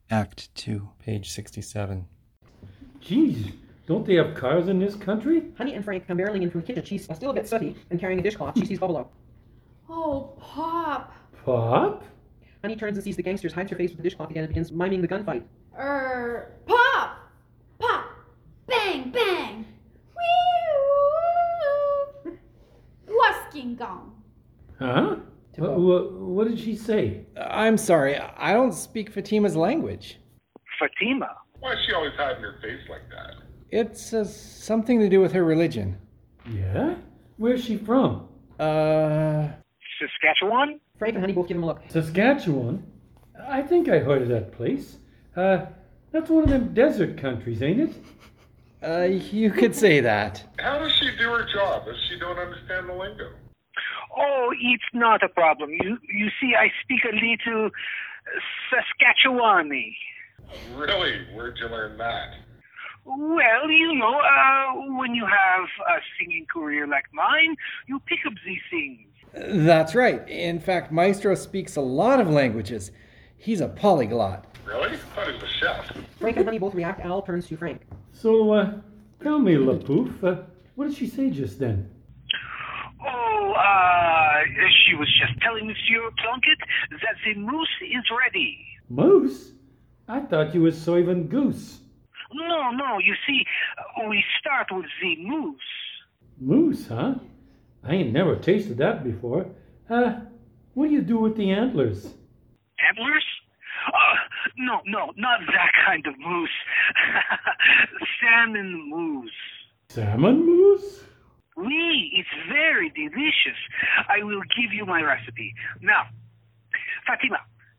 Act 2, page 67. Jeez, don't they have cars in this country? Honey and Frank come barreling in from the kitchen. She's still a bit sooty and carrying a dishcloth. She sees Bubble. Oh, Pop. Pop? Honey turns and sees the gangsters, hides her face with the dishcloth again and begins miming the gunfight. Pop! Pop! Bang, bang! Wee! Wasking gong. Huh? What did she say? I'm sorry, I don't speak Fatima's language. Fatima? Why is she always hiding her face like that? It's something to do with her religion. Yeah? Where's she from? Saskatchewan? Frank and Honey both give him a look. Saskatchewan? I think I heard of that place. That's one of them desert countries, ain't it? You could say that. How does she do her job if she don't understand the lingo? Oh, it's not a problem. You see, I speak a little Saskatchewani. Really? Where'd you learn that? Well, when you have a singing career like mine, you pick up these things. That's right. In fact, Maestro speaks a lot of languages. He's a polyglot. Really? I thought he was a chef. Frank and Honey both react. Al turns to Frank. So, tell me, Lapoof, what did she say just then? Oh, she was just telling Monsieur Plunkett that the moose is ready. Moose? I thought you was serving goose. No, you see, we start with the moose. Moose, huh? I ain't never tasted that before. What do you do with the antlers? Antlers? No, not that kind of moose. Salmon moose. Salmon moose? Oui, it's very delicious. I will give you my recipe. Now, Fatima,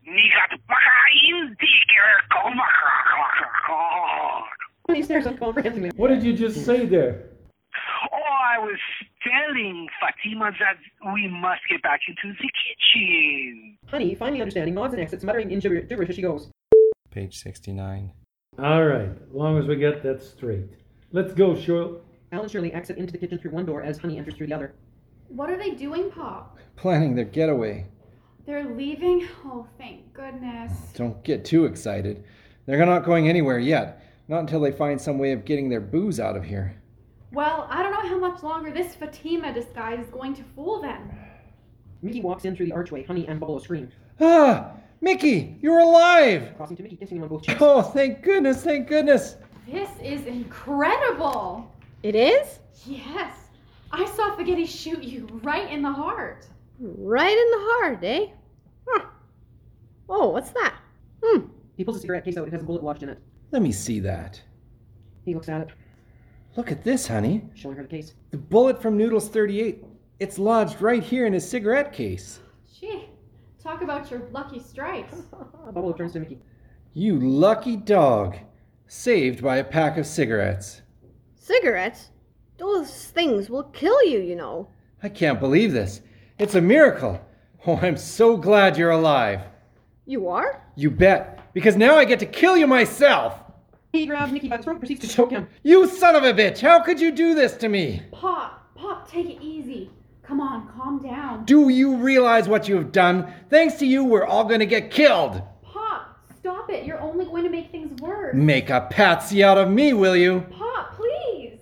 Honey stares uncomprehensively. What did you just say there? Oh, I was telling Fatima that we must get back into the kitchen. Honey, finally understanding, nods and exits, muttering in gibberish as she goes. Page 69. All right, as long as we get that straight. Let's go, Shirley. Al and Shirley exit into the kitchen through one door as Honey enters through the other. What are they doing, Pop? Planning their getaway. They're leaving? Oh, thank goodness. Don't get too excited. They're not going anywhere yet. Not until they find some way of getting their booze out of here. Well, I don't know how much longer this Fatima disguise is going to fool them. Mickey walks in through the archway. Honey and Bubble scream. Ah! Mickey! You're alive! Crossing to Mickey, kissing him on both cheeks. Oh, thank goodness, thank goodness! This is incredible. It is? Yes. I saw Spaghetti shoot you right in the heart. Right in the heart, eh? Huh. Oh, what's that? He pulls a cigarette case out. It has a bullet lodged in it. Let me see that. He looks at it, Look at this, honey. showing her the case. The bullet from Noodles 38. It's lodged right here in his cigarette case. Gee, talk about your lucky strikes. Bubble turns to Mickey. You lucky dog. Saved by a pack of cigarettes. Cigarettes? Those things will kill you, you know. I can't believe this. It's a miracle. Oh, I'm so glad you're alive. You are? You bet. Because now I get to kill you myself. He grabs Mickey by the throat and proceeds to choke him. You son of a bitch. How could you do this to me? Pop, take it easy. Come on, calm down. Do you realize what you have done? Thanks to you, we're all going to get killed. Pop, stop it. You're only going to make things worse. Make a patsy out of me, will you? Pop, please.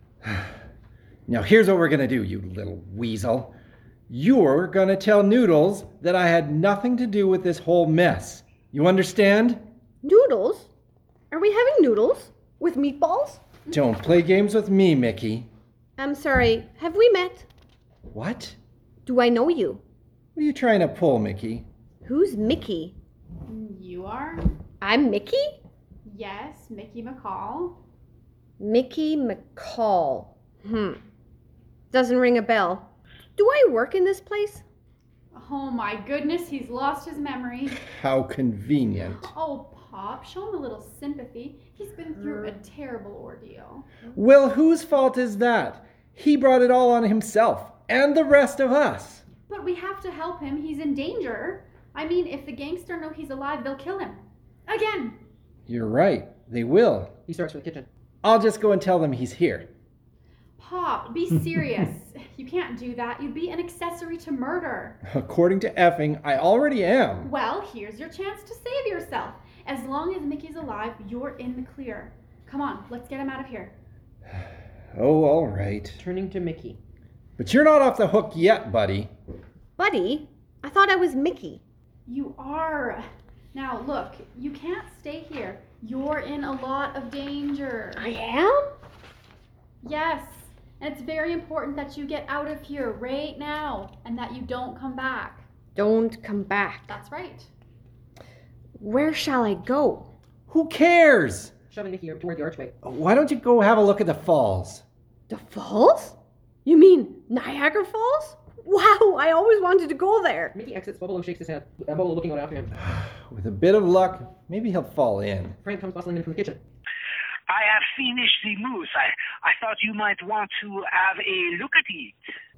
Now here's what we're going to do, you little weasel. You're going to tell Noodles that I had nothing to do with this whole mess. You understand? Noodles? Are we having noodles? With meatballs? Don't play games with me, Mickey. I'm sorry, have we met? What? Do I know you? What are you trying to pull, Mickey? Who's Mickey? You are? I'm Mickey? Yes, Mickey McCall. Mickey McCall. Doesn't ring a bell. Do I work in this place? Oh my goodness, he's lost his memory. How convenient. Oh, Pop, show him a little sympathy. He's been through a terrible ordeal. Well, whose fault is that? He brought it all on himself, and the rest of us. But we have to help him. He's in danger. I mean, if the gangster know he's alive, they'll kill him. Again. You're right. They will. He starts for the kitchen. I'll just go and tell them he's here. Pop, be serious. You can't do that. You'd be an accessory to murder. According to effing, I already am. Well, here's your chance to save yourself. As long as Mickey's alive, you're in the clear. Come on, let's get him out of here. Oh, all right. Turning to Mickey. But you're not off the hook yet, buddy. Buddy, I thought I was Mickey. You are. Now look, you can't stay here. You're in a lot of danger. I am? Yes, and it's very important that you get out of here right now and that you don't come back. Don't come back. That's right. Where shall I go? Who cares? Shoving Mickey toward the archway. Why don't you go have a look at the falls? The falls? You mean Niagara Falls? Wow, I always wanted to go there. Mickey exits. Bubble shakes his head. Bubble looking out after him. With a bit of luck, maybe he'll fall in. Frank comes bustling in from the kitchen. I have finished the moose. I thought you might want to have a look at it.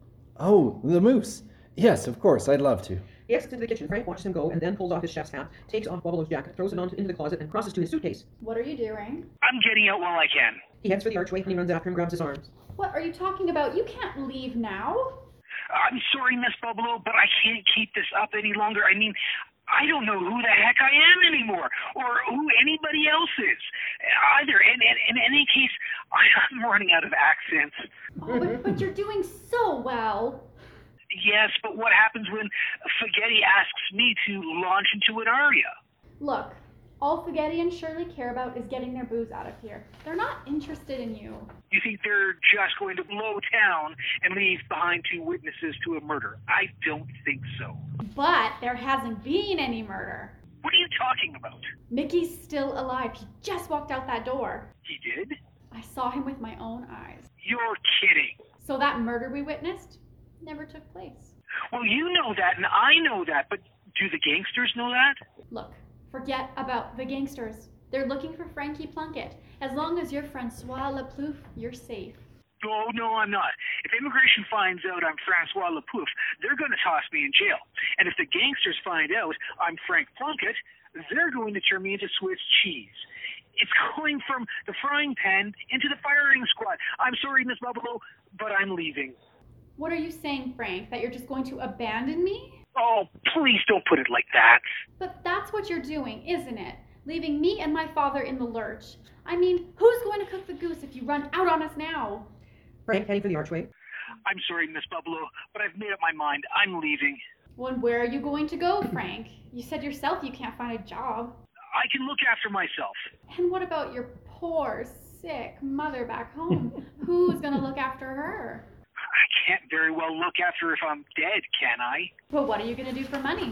Oh, the moose. Yes, of course, I'd love to. He exits into the kitchen. Frank watches him go and then pulls off his chef's hat, takes off Bubble's jacket, throws it into the closet, and crosses to his suitcase. What are you doing? I'm getting out while I can. He heads for the archway and he runs after him, grabs his arms. What are you talking about? You can't leave now. I'm sorry, Miss Bubbalo, but I can't keep this up any longer. I mean, I don't know who the heck I am anymore, or who anybody else is, either. And in any case, I'm running out of accents. Oh, but you're doing so well. Yes, but what happens when Spaghetti asks me to launch into an aria? Look, all Spaghetti and Shirley care about is getting their booze out of here. They're not interested in you. You think they're just going to blow town and leave behind two witnesses to a murder? I don't think so. But there hasn't been any murder. What are you talking about? Mickey's still alive. He just walked out that door. He did? I saw him with my own eyes. You're kidding. So that murder we witnessed never took place. Well, you know that, and I know that, but do the gangsters know that? Look, forget about the gangsters. They're looking for Frankie Plunkett. As long as you're Francois Laplouf, you're safe. Oh, no, I'm not. If immigration finds out I'm Francois Laplouf, they're going to toss me in jail. And if the gangsters find out I'm Frank Plunkett, they're going to turn me into Swiss cheese. It's going from the frying pan into the firing squad. I'm sorry, Miss Bubbalo, but I'm leaving. What are you saying, Frank? That you're just going to abandon me? Oh, please don't put it like that. But that's what you're doing, isn't it? Leaving me and my father in the lurch. I mean, who's going to cook the goose if you run out on us now? Frank heading for the archway. I'm sorry, Miss Bubbalo, but I've made up my mind. I'm leaving. Well, and where are you going to go, Frank? You said yourself you can't find a job. I can look after myself. And what about your poor, sick mother back home? Who's going to look after her? I can't very well look after her if I'm dead, can I? Well, what are you going to do for money?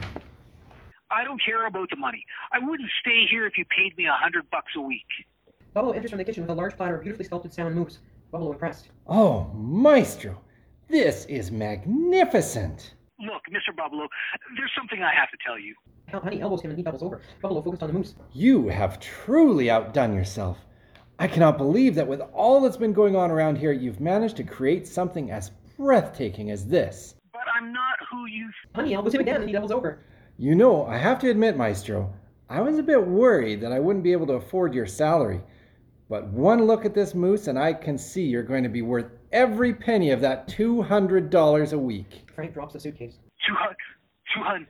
I don't care about the money. I wouldn't stay here if you paid me $100 a week. Bubble enters from the kitchen with a large platter of beautifully sculpted salmon moose. Bubble impressed. Oh, Maestro, this is magnificent. Look, Mr. Bubbalo, there's something I have to tell you. Honey elbows him and he doubles over. Bubble focused on the moose. You have truly outdone yourself. I cannot believe that with all that's been going on around here, you've managed to create something as breathtaking as this. But I'm not who you... Honey elbows him again and he doubles over. You know, I have to admit, Maestro, I was a bit worried that I wouldn't be able to afford your salary. But one look at this moose and I can see you're going to be worth every penny of that $200 a week. Frank drops the suitcase. 200.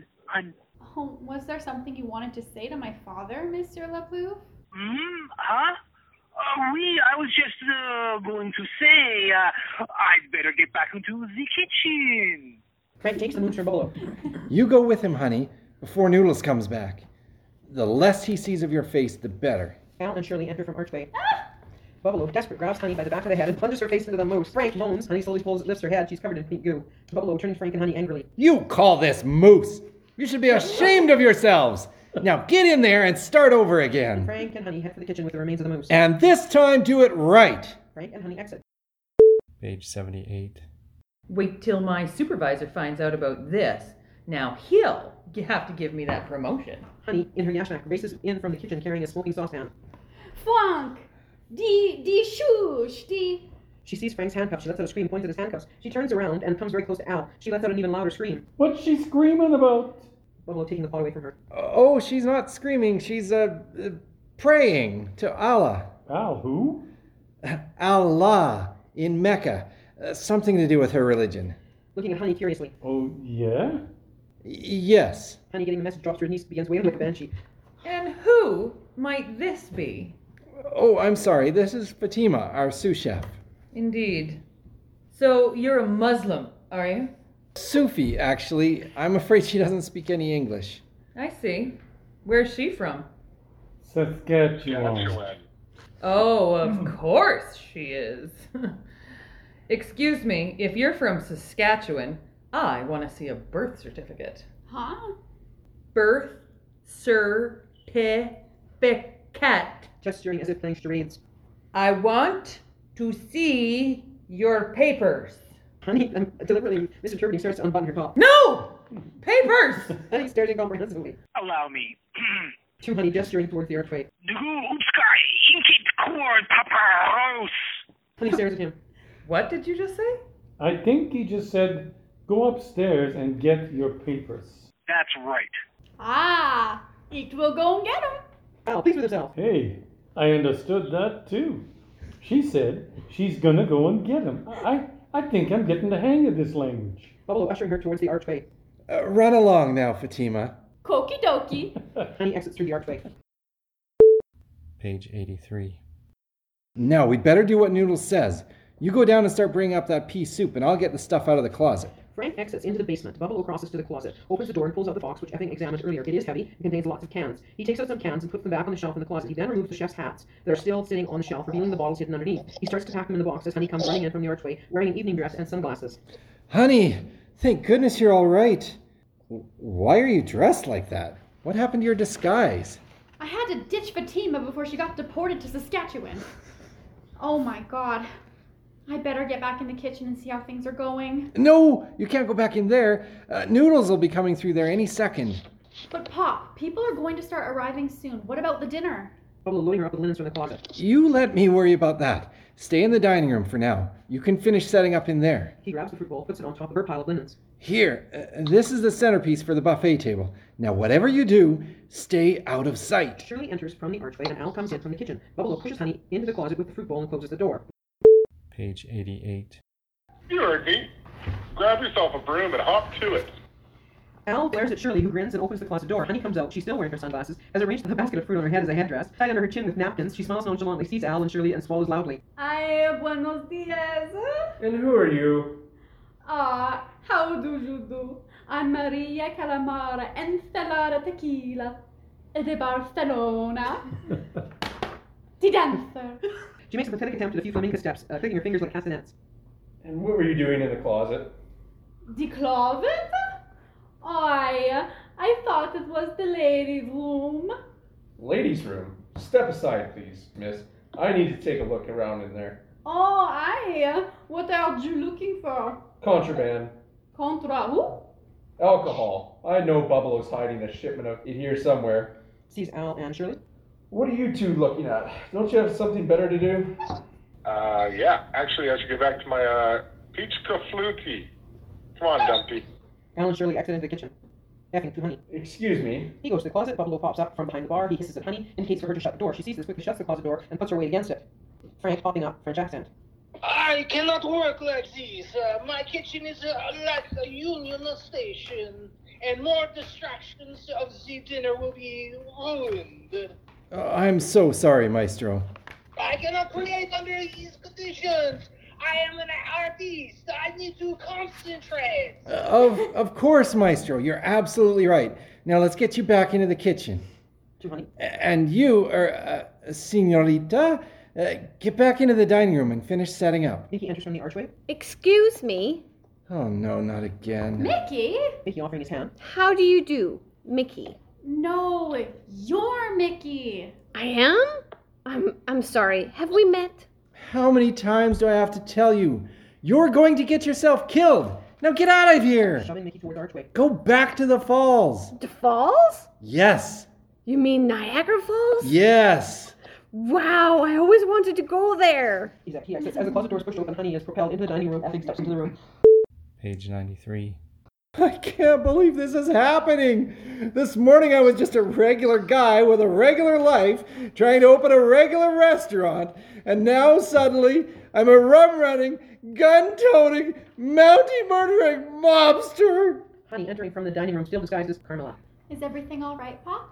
Oh, was there something you wanted to say to my father, Monsieur Laplouf? Huh? Oui, I was just going to say, I'd better get back into the kitchen. Frank takes the moose from Bubble. You go with him, honey, before Noodles comes back. The less he sees of your face, the better. Al and Shirley enter from archway. Bubble, desperate, grabs Honey by the back of the head and plunges her face into the moose. Frank moans. Honey slowly lifts her head. She's covered in pink goo. Bubble turns to Frank and Honey angrily. You call this moose? You should be ashamed of yourselves. Now get in there and start over again. Frank and Honey head for the kitchen with the remains of the moose. And this time do it right. Frank and Honey exit. Page 78. Wait till my supervisor finds out about this. Now he'll have to give me that promotion. Honey, in her yashmak, races in from the kitchen carrying a smoking saucepan. Frank! Die Schuss! She sees Frank's handcuffs. She lets out a scream, points at his handcuffs. She turns around and comes very close to Al. She lets out an even louder scream. What's she screaming about? Bubble taking the pot away from her. Oh, she's not screaming. She's praying to Allah. Al, who? Allah in Mecca. Something to do with her religion. Looking at Honey curiously. Oh, yeah? Yes. Honey, getting the message, drops to her knees, begins wailing like a banshee. And who might this be? Oh, I'm sorry. This is Fatima, our sous chef. Indeed. So you're a Muslim, are you? Sufi, actually. I'm afraid she doesn't speak any English. I see. Where's she from? Saskatchewan. Oh, of course she is. Excuse me, if you're from Saskatchewan, I want to see a birth certificate. Huh? Birth certificate. Gesturing as if playing charades. I want to see your papers. Honey, I'm deliberately misinterpreting, starts to unbutton her top. No! Papers! Honey stares incomprehensively. Allow me. To Honey, gesturing towards the archway. Honey stares at him. What did you just say? I think he just said, go upstairs and get your papers. That's right. Ah, it will go and get him. Al, pleased with himself. Hey, I understood that too. She said she's gonna go and get him. I think I'm getting the hang of this language. Buffalo ushering her towards the archway. Run along now, Fatima. Koki dokie. Honey exits through the archway. Page 83. Now, we'd better do what Noodles says. You go down and start bringing up that pea soup, and I'll get the stuff out of the closet. Frank exits into the basement. Buffalo crosses to the closet, opens the door, and pulls out the box which Epping examined earlier. It is heavy and contains lots of cans. He takes out some cans and puts them back on the shelf in the closet. He then removes the chef's hats that are still sitting on the shelf, revealing the bottles hidden underneath. He starts to pack them in the box as Honey comes running in from the archway, wearing an evening dress and sunglasses. Honey, thank goodness you're all right. Why are you dressed like that? What happened to your disguise? I had to ditch Fatima before she got deported to Saskatchewan. Oh my god. I better get back in the kitchen and see how things are going. No, you can't go back in there. Noodles will be coming through there any second. But Pop, people are going to start arriving soon. What about the dinner? Buffalo loading her up with linens from the closet. You let me worry about that. Stay in the dining room for now. You can finish setting up in there. He grabs the fruit bowl, puts it on top of her pile of linens. Here, this is the centerpiece for the buffet table. Now, whatever you do, stay out of sight. Shirley enters from the archway and Al comes in from the kitchen. Buffalo pushes Honey into the closet with the fruit bowl and closes the door. Page 88. You heard me. Grab yourself a broom and hop to it. Al glares at Shirley, who grins and opens the closet door. Honey comes out. She's still wearing her sunglasses, has arranged the basket of fruit on her head as a headdress, tied under her chin with napkins. She smiles nonchalantly, sees Al and Shirley, and swallows loudly. Ay, buenos dias. And who are you? Ah, how do you do? I'm Maria Calamara, Ensalada Tequila, de Barcelona. The dancer. She makes a pathetic attempt at a few flamenco steps, clicking her fingers like castanets. And what were you doing in the closet? The closet? I thought it was the ladies' room. Ladies' room? Step aside, please, miss. I need to take a look around in there. What are you looking for? Contraband. Contra who? Alcohol. I know Buffalo's hiding a shipment of it here somewhere. Sees Al and Shirley. What are you two looking at? Don't you have something better to do? Yeah. Actually, I should go back to my, peach cafluti. Come on, Dumpty. Al and Shirley exit into the kitchen. Effing to Honey. Excuse me. He goes to the closet. Buffalo pops up from behind the bar. He hisses at Honey, indicates for her to shut the door. She sees this, quickly shuts the closet door and puts her weight against it. Frank popping up, French accent. I cannot work like this. My kitchen is like a union station, and more distractions of the dinner will be ruined. I'm so sorry, Maestro. I cannot create under these conditions. I am an artist. I need to concentrate. Of course, Maestro. You're absolutely right. Now let's get you back into the kitchen. To Honey. And you, Senorita, get back into the dining room and finish setting up. Mickey enters from the archway. Excuse me. Oh, no, not again. Mickey? Mickey offering his hand. How do you do, Mickey? No, you're Mickey. I am? I'm sorry. Have we met? How many times do I have to tell you? You're going to get yourself killed. Now get out of here. Shoving Mickey toward the archway. Go back to the falls. The falls? Yes. You mean Niagara Falls? Yes. Wow, I always wanted to go there. He exits. As the closet door is pushed open, Honey is propelled into the dining room. Effing steps into the room. Page 93. I can't believe this is happening. This morning I was just a regular guy with a regular life trying to open a regular restaurant, and now suddenly I'm a rum-running, gun-toting, Mountie-murdering mobster. Honey entering from the dining room, still disguised as Carmela. Is everything all right, Pop?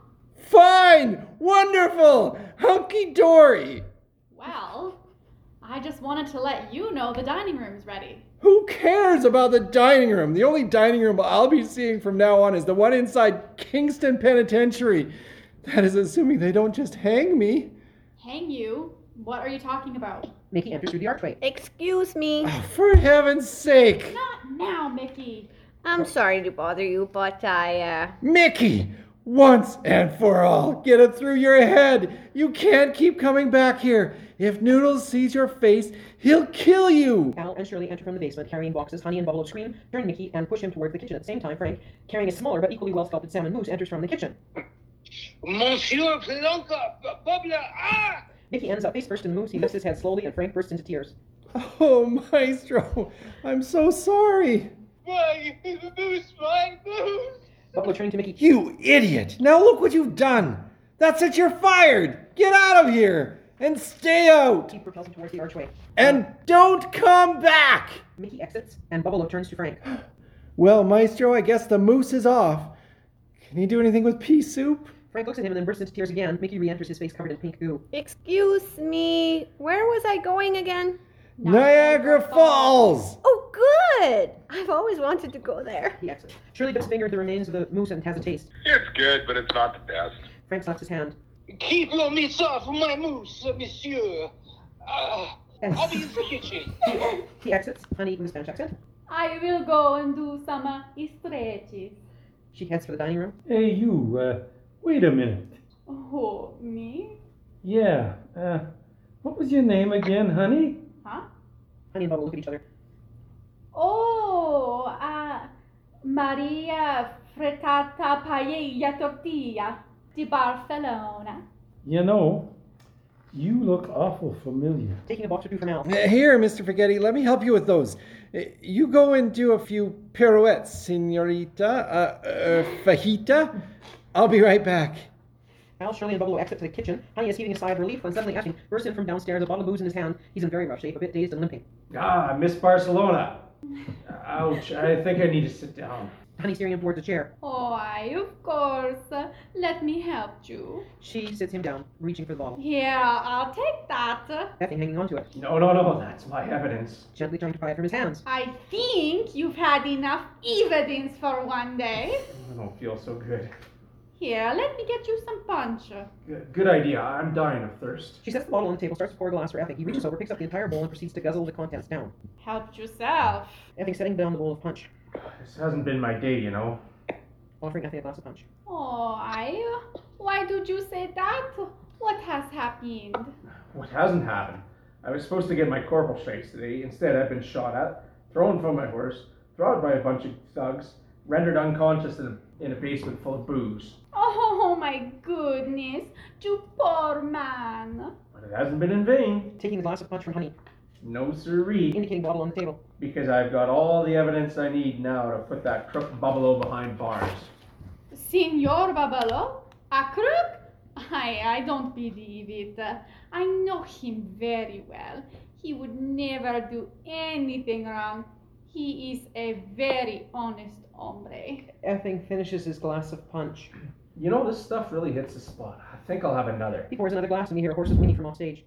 Fine! Wonderful! Hunky-dory! Well, I just wanted to let you know the dining room's ready. Who cares about the dining room? The only dining room I'll be seeing from now on is the one inside Kingston Penitentiary. That is assuming they don't just hang me. Hang you? What are you talking about? Mickey enters through the archway. Excuse me. Oh, for heaven's sake! Not now, Mickey. I'm sorry to bother you, but Mickey! Once and for all, get it through your head. You can't keep coming back here. If Noodles sees your face, he'll kill you. Al and Shirley enter from the basement carrying boxes. Honey and Bubble scream, turn Mickey, and push him towards the kitchen. At the same time, Frank, carrying a smaller but equally well-sculpted salmon moose, enters from the kitchen. Monsieur Plonka, Bubble, ah! Mickey ends up face first in the moose. He lifts his head slowly, and Frank bursts into tears. Oh, Maestro, I'm so sorry. My moose, my moose! Bubble turning to Mickey. You idiot! Now look what you've done. That's it, you're fired. Get out of here and stay out. He propels him towards the archway. And don't come back. Mickey exits, and Bubble turns to Frank. Well, Maestro, I guess the moose is off. Can you do anything with pea soup? Frank looks at him and then bursts into tears again. Mickey re-enters, his face covered in pink goo. excuse me. Where was I going again? Niagara Falls! Oh, good! I've always wanted to go there. He exits. Shirley dips a finger into the remains of the moose and has a taste. It's good, but it's not the best. Frank slaps his hand. Keep your mitts off my moose, monsieur. I'll be in the kitchen. He exits. Honey with a Spanish accent. I will go and do some stretches. She heads for the dining room. Hey, you, wait a minute. Oh, me? Yeah, what was your name again, honey? Huh? Honey and Bubble look at each other. Oh, Maria Frittata Paella Tortilla di Barcelona. You know, you look awful familiar. Taking a box or two from Al. Here, Mr. Spaghetti, let me help you with those. You go and do a few pirouettes, senorita, fajita. I'll be right back. Al, Shirley, and Bubble exit to the kitchen. Honey is heaving a sigh of relief when suddenly Ashton bursts in from downstairs, a bottle of booze in his hand. He's in very rough shape, a bit dazed and limping. Ah, Miss Barcelona. Ouch, I think I need to sit down. Honey steering him towards a chair. Oh, of course. Let me help you. She sits him down, reaching for the bottle. Here, I'll take that. Effing hanging onto it. No, that's my evidence. Gently trying to pry it from his hands. I think you've had enough evidence for one day. I don't feel so good. Here, let me get you some punch. Good idea. I'm dying of thirst. She sets the bottle on the table, starts to pour a glass for Effing. He reaches over, picks up the entire bowl, and proceeds to guzzle the contents down. Help yourself. Effing setting down the bowl of punch. This hasn't been my day, you know. Offering Effing a glass of punch. Oh, why did you say that? What has happened? What hasn't happened? I was supposed to get my corporal stripes today. Instead, I've been shot at, thrown from my horse, robbed by a bunch of thugs, rendered unconscious in a basement full of booze. Oh my goodness, you poor man. But it hasn't been in vain. Taking the glass of punch from Honey. No siree. Indicating bottle on the table. Because I've got all the evidence I need now to put that crook Bubalo behind bars. Signor Babalo? A crook? I don't believe it. I know him very well. He would never do anything wrong. He is a very honest hombre. Effing finishes his glass of punch. You know, this stuff really hits the spot. I think I'll have another. He pours another glass, and we hear a horse's whinny from off stage.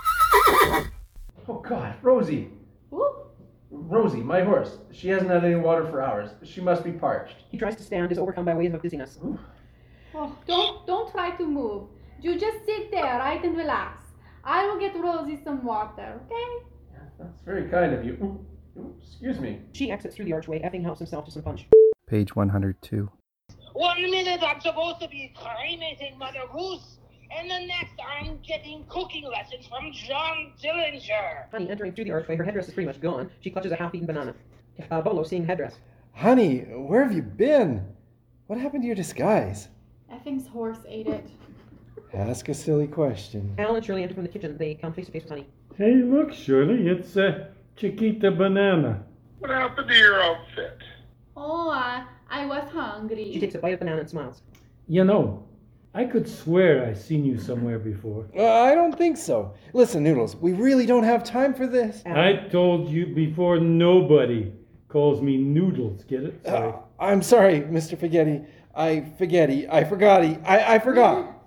Oh God, Rosie. Who? Rosie, my horse. She hasn't had any water for hours. She must be parched. He tries to stand, is overcome by waves of dizziness. Oh, don't try to move. You just sit there, right, and relax. I will get Rosie some water, okay? Yeah, that's very kind of you. Ooh, excuse me. She exits through the archway. Effing helps himself to some punch. Page 102. 1 minute I'm supposed to be cremating Mother Goose, and the next I'm getting cooking lessons from John Dillinger. Honey entering through the archway. Her headdress is pretty much gone. She clutches a half-eaten banana. Bolo seeing the headdress. Honey, where have you been? What happened to your disguise? Effing's horse ate it. Ask a silly question. Al and Shirley enter from the kitchen. They come face to face with Honey. Hey, look, Shirley, it's Chiquita Banana. What happened to your outfit? Oh, I was hungry. She takes a bite of banana and smiles. You know, I could swear I've seen you somewhere before. I don't think so. Listen, Noodles, we really don't have time for this. I told you before, nobody calls me Noodles, get it? Sorry. I'm sorry, Mr. Spaghetti. I forgot.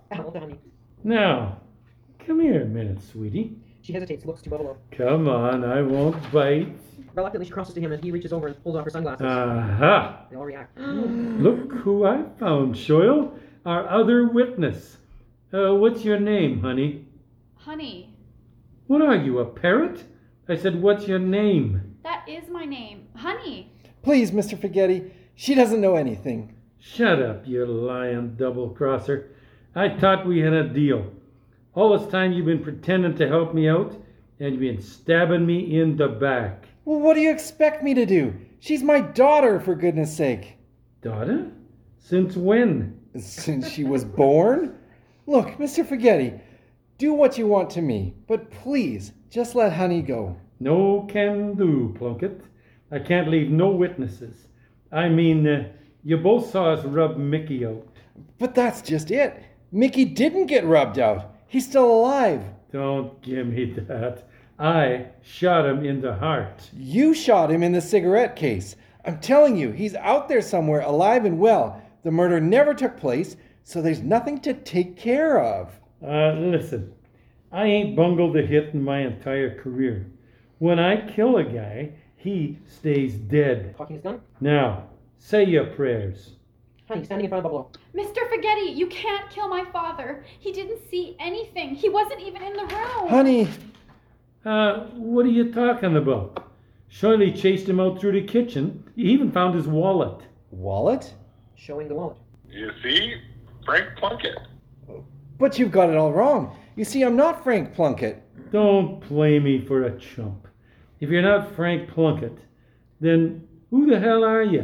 Al to Honey. Now, come here a minute, sweetie. She hesitates, looks to Bubble. Come on, I won't bite. Reluctantly, she crosses to him and he reaches over and pulls off her sunglasses. Aha! They all react. Look who I found, Shoyle. Our other witness. What's your name, honey? Honey, What are you, a parrot? I said, what's your name? that is my name. Honey. Please, Mr. Spaghetti, she doesn't know anything. Shut up, you lying double-crosser. I thought we had a deal. All this time you've been pretending to help me out, and you've been stabbing me in the back. Well, what do you expect me to do? She's my daughter, for goodness sake. Daughter? Since when? Since she was born? Look, Mr. Spaghetti, do what you want to me, but please, just let Honey go. No can do, Plunkett. I can't leave no witnesses. I mean, you both saw us rub Mickey out. But that's just it. Mickey didn't get rubbed out. He's still alive. Don't give me that. I shot him in the heart. You shot him in the cigarette case. I'm telling you, he's out there somewhere, alive and well. The murder never took place, so there's nothing to take care of. Listen, I ain't bungled a hit in my entire career. When I kill a guy, he stays dead. Cocking his gun. Now, say your prayers. Honey, standing in front of Bubble. Mr. Spaghetti, you can't kill my father. He didn't see anything. He wasn't even in the room. Honey. What are you talking about? Shirley chased him out through the kitchen. He even found his wallet. Wallet? Showing the wallet. You see? Frank Plunkett. But you've got it all wrong. You see, I'm not Frank Plunkett. Don't play me for a chump. If you're not Frank Plunkett, then who the hell are you?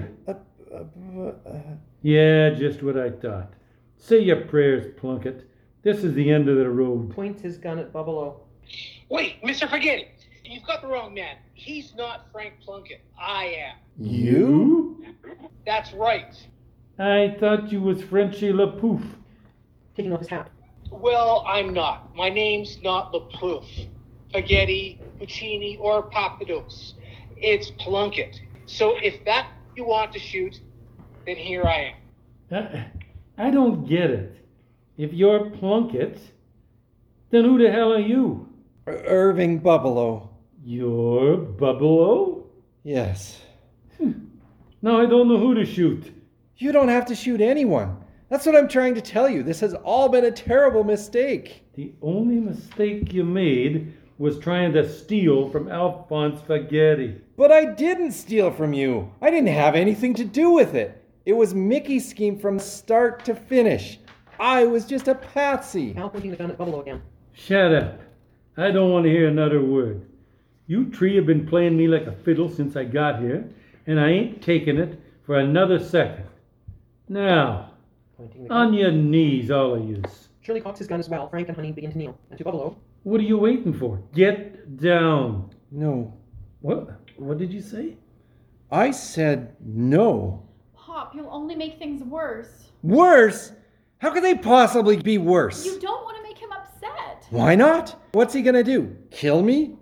Yeah, just what I thought. Say your prayers, Plunkett. This is the end of the road. Points his gun at Bubble. Wait, Mr. Spaghetti, you've got the wrong man. He's not Frank Plunkett. I am. You? That's right. I thought you was Frenchy LaPouf. Taking off his hat. Well, I'm not. My name's not LaPouf, Spaghetti, Puccini, or Papados. It's Plunkett. So if that you want to shoot, then here I am. I don't get it. If you're Plunkett, then who the hell are you? Irving Bubbelow. You're Bubbelow? Yes. Now I don't know who to shoot. You don't have to shoot anyone. That's what I'm trying to tell you. This has all been a terrible mistake. The only mistake you made was trying to steal from Alphonse Spaghetti. But I didn't steal from you. I didn't have anything to do with it. It was Mickey's scheme from start to finish. I was just a patsy. Al pointing the gun at Bubble again. Shut up. I don't want to hear another word. You three have been playing me like a fiddle since I got here, and I ain't taking it for another second. Now, on your knees, all of yous. Shirley cocks his gun as well. Frank and Honey begin to kneel. And to Bubble. What are you waiting for? Get down. No. What did you say? I said no. Pop, you'll only make things worse. Worse? How could they possibly be worse? You don't want to make him upset. Why not? What's he gonna do? Kill me?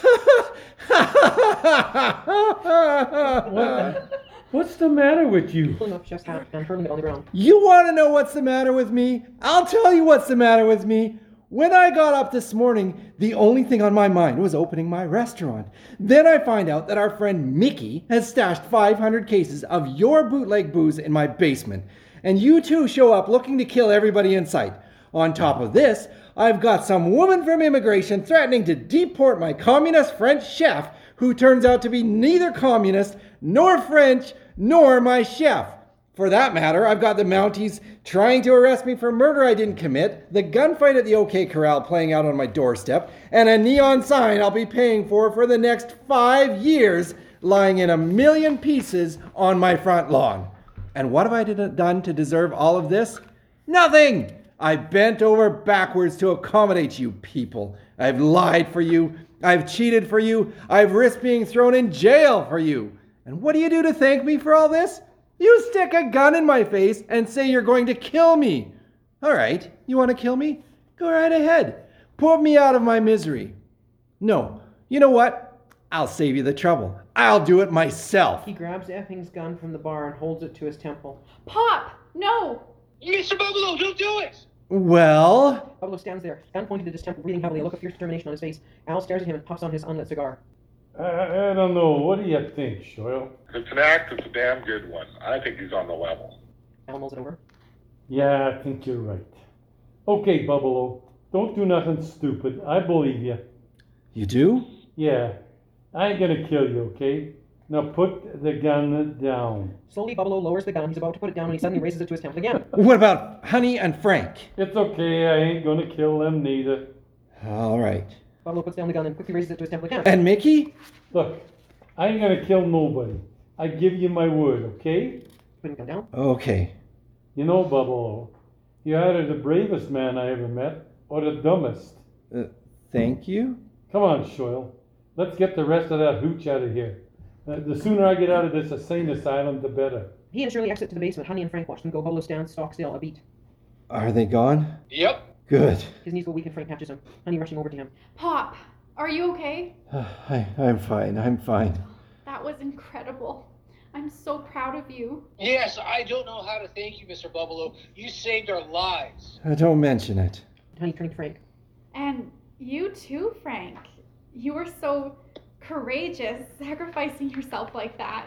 What's the matter with you? Pulling off Chef's hat and hurling it on the ground. You want to know what's the matter with me? I'll tell you what's the matter with me. When I got up this morning, the only thing on my mind was opening my restaurant. Then I find out that our friend Mickey has stashed 500 cases of your bootleg booze in my basement. And you two show up looking to kill everybody in sight. On top of this, I've got some woman from immigration threatening to deport my communist French chef, who turns out to be neither communist nor French nor my chef. For that matter, I've got the Mounties trying to arrest me for murder I didn't commit, the gunfight at the OK Corral playing out on my doorstep, and a neon sign I'll be paying for the next 5 years lying in 1,000,000 pieces on my front lawn. And what have I done to deserve all of this? Nothing! I bent over backwards to accommodate you people. I've lied for you. I've cheated for you. I've risked being thrown in jail for you. And what do you do to thank me for all this? You stick a gun in my face and say you're going to kill me. All right, you want to kill me? Go right ahead. Put me out of my misery. No, you know what? I'll save you the trouble. I'll do it myself. He grabs Effing's gun from the bar and holds it to his temple. Pop, no. Mr. Bubble, don't do it. Well? Pablo stands there, gun pointed at his temple, breathing heavily, a look of fierce determination on his face. Al stares at him and puffs on his unlit cigar. I don't know. What do you think, Shoyle? If it's an act, it's a damn good one. I think he's on the level. Al mulls it over. Yeah, I think you're right. Okay, Bubbalo. Don't do nothing stupid. I believe you. You do? Yeah. I ain't gonna kill you, okay? Now put the gun down. Slowly, Bubbalo lowers the gun. He's about to put it down when he suddenly raises it to his temple again. What about Honey and Frank? It's okay. I ain't gonna kill them neither. All right. Bubbalo puts down the gun and quickly raises it to his temple again. And Mickey? Look, I ain't gonna kill nobody. I give you my word, okay? Putting the gun down. Okay. You know, Bubbalo, you're either the bravest man I ever met or the dumbest. Thank you? Come on, Shoyle. Let's get the rest of that hooch out of here. The sooner I get out of this insane asylum, the better. He and Shirley exit to the basement. Honey and Frank watch them go. Bubbalo stands stock still, a beat. Are they gone? Yep. Good. His knees go weak and Frank catches him. Honey rushing over to him. Pop, are you okay? I'm fine. I'm fine. That was incredible. I'm so proud of you. Yes, I don't know how to thank you, Mr. Bubbalo. You saved our lives. Don't mention it. Honey turning to Frank. And you too, Frank. You were so courageous, sacrificing yourself like that.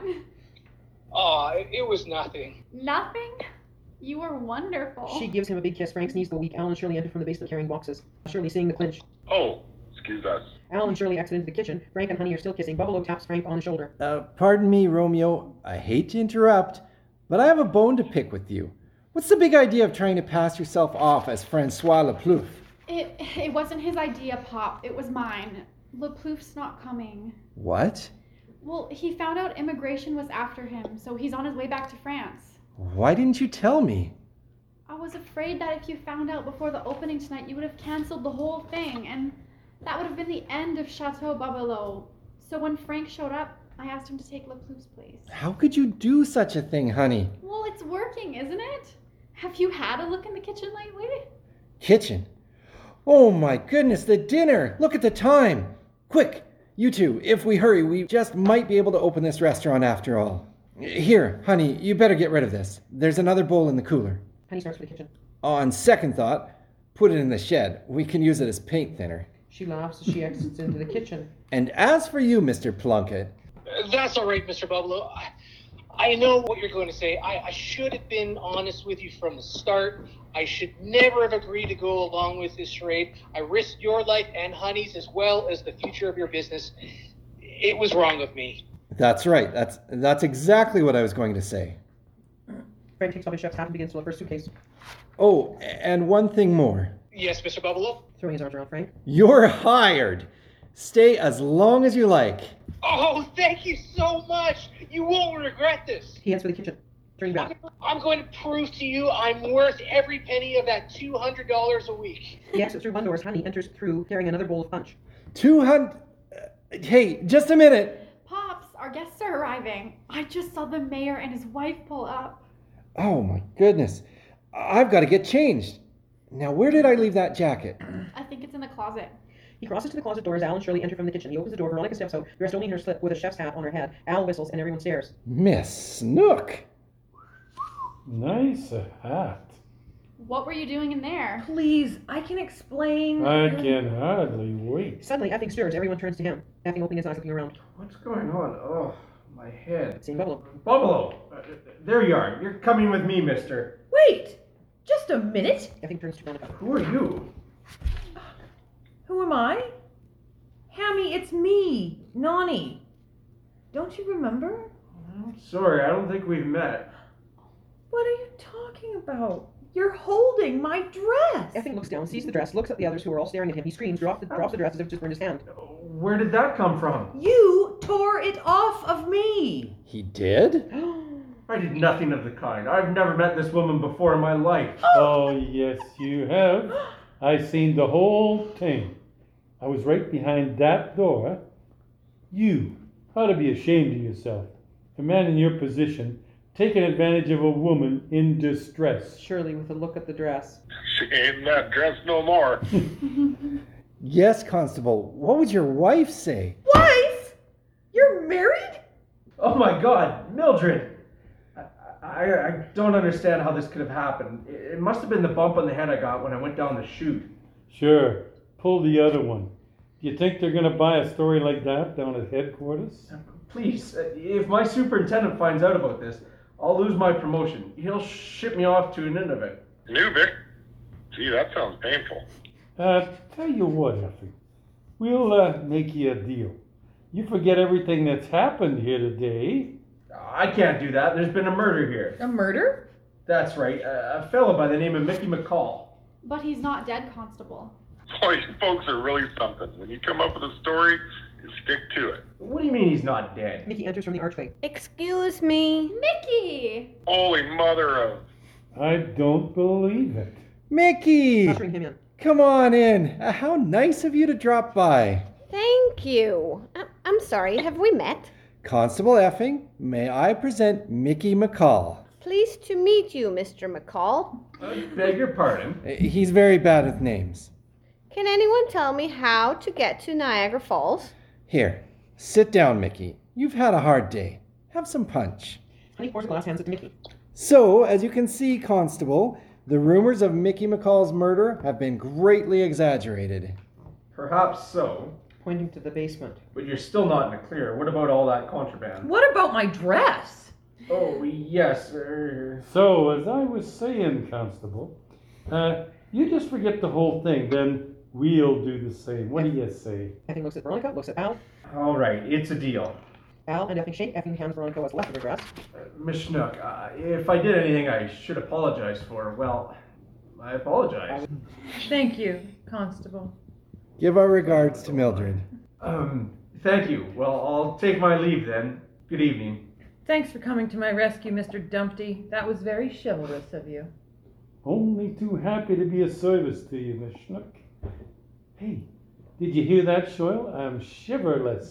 Aw, it was nothing. Nothing? You were wonderful. She gives him a big kiss. Frank's knees go weak. Al and Shirley enter from the basement carrying boxes. Shirley seeing the clinch. Oh, excuse us. Al and Shirley exit into the kitchen. Frank and Honey are still kissing. Bubbalo taps Frank on the shoulder. Pardon me, Romeo. I hate to interrupt, but I have a bone to pick with you. What's the big idea of trying to pass yourself off as Francois Laplouf? It wasn't his idea, Pop. It was mine. Laplouf's not coming. What? Well, he found out immigration was after him, so he's on his way back to France. Why didn't you tell me? I was afraid that if you found out before the opening tonight, you would have canceled the whole thing, and that would have been the end of Chateau Babelot. So when Frank showed up, I asked him to take Laplouf's place. How could you do such a thing, honey? Well, it's working, isn't it? Have you had a look in the kitchen lately? Kitchen? Oh my goodness, the dinner! Look at the time! Quick, you two, if we hurry, we just might be able to open this restaurant after all. Here, honey, you better get rid of this. There's another bowl in the cooler. Honey starts for the kitchen. On second thought, put it in the shed. We can use it as paint thinner. She laughs as she exits into the kitchen. And as for you, Mr. Plunkett... That's all right, Mr. Bubbalo. I know what you're going to say. I should have been honest with you from the start. I should never have agreed to go along with this charade. I risked your life and Honey's as well as the future of your business. It was wrong of me. That's right. That's exactly what I was going to say. Frank takes off his chef's hat and begins to look for a suitcase. Oh, and one thing more. Yes, Mr. Bubbalo? Throwing his arms around Frank. You're hired. Stay as long as you like. Oh, thank you so much. You won't regret this. He heads for the kitchen. Turning back. I'm going to prove to you I'm worth every penny of that $200 a week. He exits through one door as Honey enters through carrying another bowl of punch. 200... Hey, just a minute. Pops, our guests are arriving. I just saw the mayor and his wife pull up. Oh my goodness. I've got to get changed. Now, where did I leave that jacket? I think it's in the closet. He crosses to the closet door as Al and Shirley enter from the kitchen. He opens the door. Veronica steps out, dressed only in her slip with a chef's hat on her head. Al whistles and everyone stares. Miss Snook. Nice hat. What were you doing in there? Please, I can explain. I can hardly wait. Suddenly, Effing stirs. Everyone turns to him. Effing opening his eyes, looking around. What's going on? Oh, my head. Seeing Bubbalo. Bubbalo! There you are. You're coming with me, mister. Wait, just a minute. Effing turns to Veronica. Who are you? Who am I? Hammy, it's me, Nani. Don't you remember? I'm sorry, I don't think we've met. What are you talking about? You're holding my dress. Effing looks down, sees the dress, looks at the others who are all staring at him. He screams, drops the dress as if it just burned his hand. Where did that come from? You tore it off of me. He did? I did nothing of the kind. I've never met this woman before in my life. Oh, yes, you have. I seen the whole thing. I was right behind that door. You ought to be ashamed of yourself. A man in your position taking advantage of a woman in distress. Shirley with a look at the dress. She ain't in that dress no more. Yes, Constable. What would your wife say? Wife? You're married? Oh my God, Mildred! I don't understand how this could have happened. It must have been the bump on the head I got when I went down the chute. Sure, pull the other one. Do you think they're going to buy a story like that down at headquarters? Please, if my superintendent finds out about this, I'll lose my promotion. He'll ship me off to Nunavut. Nubik? Gee, that sounds painful. Tell you what, Effie. We'll make you a deal. You forget everything that's happened here today. I can't do that. There's been a murder here. A murder? That's right. A fellow by the name of Mickey McCall. But he's not dead, Constable. Boy, you folks are really something. When you come up with a story, you stick to it. What do you mean he's not dead? Mickey enters from the archway. Excuse me. Mickey! Holy mother of... I don't believe it. Mickey! Ushering him in. Come on in. How nice of you to drop by. Thank you. I'm sorry, have we met? Constable Effing, may I present Mickey McCall? Pleased to meet you, Mr. McCall. I beg your pardon. He's very bad with names. Can anyone tell me how to get to Niagara Falls? Here, sit down, Mickey. You've had a hard day. Have some punch. Honey pours a glass, hands it to Mickey. So, as you can see, Constable, the rumors of Mickey McCall's murder have been greatly exaggerated. Perhaps so. Pointing to the basement. But you're still not in the clear. What about all that contraband? What about my dress? Oh, yes. So, as I was saying, Constable, you just forget the whole thing, then we'll do the same. What do you say? Effing looks at Veronica, looks at Al. All right, it's a deal. Al and Effing shake. Effing hands Veronica what's left of her dress. Miss Schnook, if I did anything I should apologize for, well, I apologize. Thank you, Constable. Give our regards to Mildred. Thank you. Well, I'll take my leave then. Good evening. Thanks for coming to my rescue, Mr. Dumpty. That was very chivalrous of you. Only too happy to be of service to you, Miss Schnook. Hey, did you hear that, Shoyle? I'm shiverless.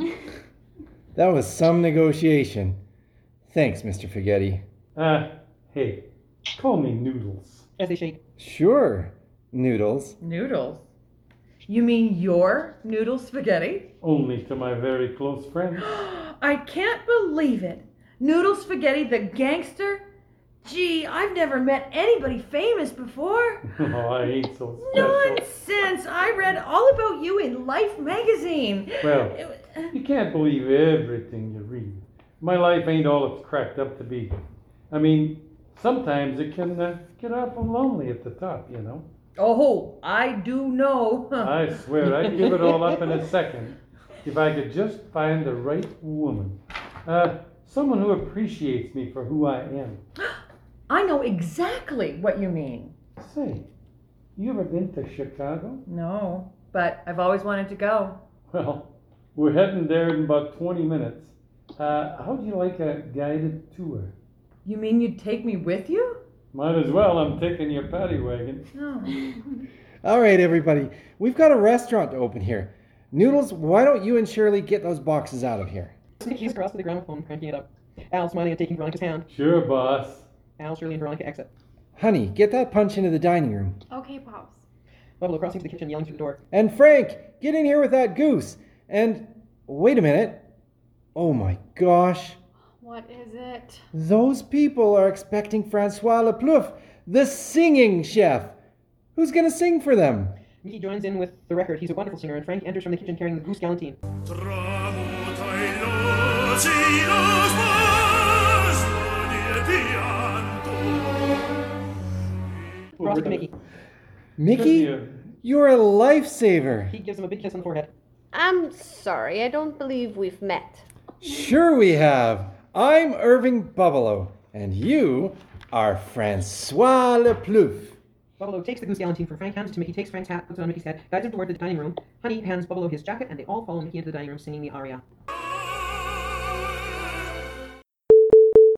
That was some negotiation. Thanks, Mr. Spaghetti. Hey, call me Noodles. As they shake. Sure, Noodles. Noodles? You mean your noodle spaghetti? Only to my very close friends. I can't believe it. Noodle Spaghetti, the gangster? Gee, I've never met anybody famous before. Oh, I ain't so special. Nonsense! I read all about you in Life magazine. Well, you can't believe everything you read. My life ain't all it's cracked up to be. I mean, sometimes it can get awful lonely at the top, you know. Oh, I do know. I swear I'd give it all up in a second if I could just find the right woman. Someone who appreciates me for who I am. I know exactly what you mean. Say, you ever been to Chicago? No, but I've always wanted to go. Well, we're heading there in about 20 minutes. How'd you like a guided tour? You mean you'd take me with you? Might as well. I'm taking your paddy wagon. Oh. All right, everybody. We've got a restaurant to open here. Noodles, why don't you and Shirley get those boxes out of here? Mickey is across to the gramophone, cranking it up. Al smiling and taking Veronica's hand. Sure, boss. Al, Shirley, and Veronica exit. Honey, get that punch into the dining room. Okay, Pops. Bubble crossing to the kitchen, yelling through the door. And Frank, get in here with that goose. And wait a minute. Oh my gosh. What is it? Those people are expecting Francois Leplouffe, the singing chef. Who's going to sing for them? Mickey joins in with the record. He's a wonderful singer, and Frank enters from the kitchen carrying the goose galantine. Cross to Mickey. Mickey, you're a lifesaver. He gives him a big kiss on the forehead. I'm sorry, I don't believe we've met. Sure we have. I'm Irving Bubbalo, and you are Francois Leplouffe. Bubbalo takes the goose galantine from Frank, hands it to Mickey, takes Frank's hat, puts it on Mickey's head, guides him toward the dining room. Honey hands Bubbalo his jacket, and they all follow Mickey into the dining room singing the aria.